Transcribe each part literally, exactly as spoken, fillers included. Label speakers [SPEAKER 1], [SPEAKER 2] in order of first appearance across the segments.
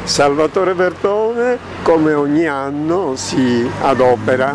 [SPEAKER 1] Salvatore Verdone, come ogni anno, si adopera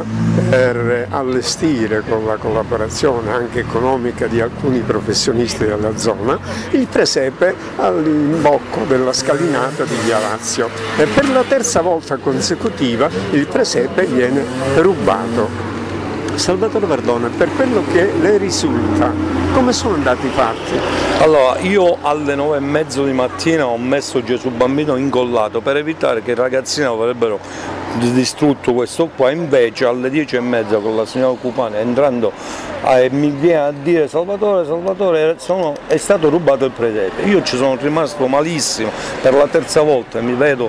[SPEAKER 1] per allestire, con la collaborazione anche economica di alcuni professionisti della zona, il presepe all'imbocco della scalinata di Via Lazio. E per la terza volta consecutiva il presepe viene rubato. Salvatore Verdone, per quello che le risulta, come sono andati i fatti?
[SPEAKER 2] Allora, io alle nove e mezzo di mattina ho messo Gesù Bambino incollato per evitare che i ragazzini avrebbero distrutto questo qua, invece alle dieci e mezza con la signora Cupani entrando eh, mi viene a dire Salvatore, Salvatore sono, è stato rubato il presepe. Io ci sono rimasto malissimo, per la terza volta mi vedo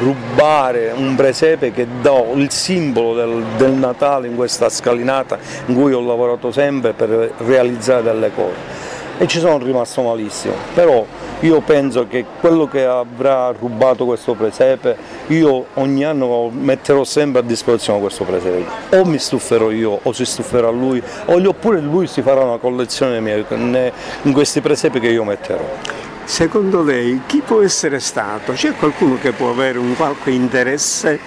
[SPEAKER 2] rubare un presepe che dà il simbolo del, del Natale in questa scalinata in cui ho lavorato sempre per realizzare delle cose. E ci sono rimasto malissimo, però io penso che quello che avrà rubato questo presepe, io ogni anno metterò sempre a disposizione questo presepe, o mi stuferò io o si stuferà lui, oppure lui si farà una collezione mia in questi presepi che io metterò.
[SPEAKER 1] Secondo lei chi può essere stato? C'è qualcuno che può avere un qualche interesse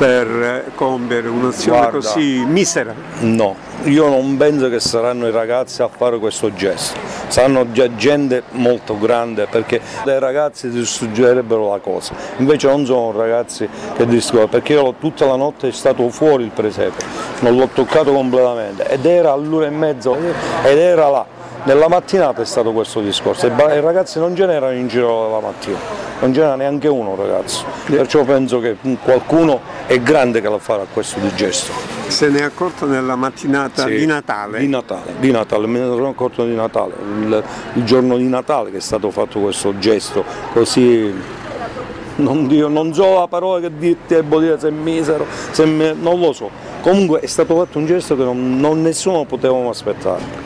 [SPEAKER 1] per compiere un'azione
[SPEAKER 2] Guarda,
[SPEAKER 1] così misera?
[SPEAKER 2] No, io non penso che saranno i ragazzi a fare questo gesto, saranno già gente molto grande, perché dai ragazzi distruggerebbero la cosa, invece non sono ragazzi che distruggono, perché io tutta la notte è stato fuori il presepe, non l'ho toccato completamente ed era all'una e mezzo ed era là. Nella mattinata è stato questo discorso, i ragazzi non ce n'erano in giro la mattina, non c'era neanche uno ragazzo, perciò penso che qualcuno è grande che lo farà questo di gesto.
[SPEAKER 1] Se ne è accorto nella mattinata
[SPEAKER 2] sì,
[SPEAKER 1] di Natale?
[SPEAKER 2] Di Natale, di Natale, me ne sono accorto di Natale, il, il giorno di Natale che è stato fatto questo gesto, così non, io non so la parola che devo dire, se è misero, se me, non lo so, comunque è stato fatto un gesto che non, non nessuno potevamo aspettare.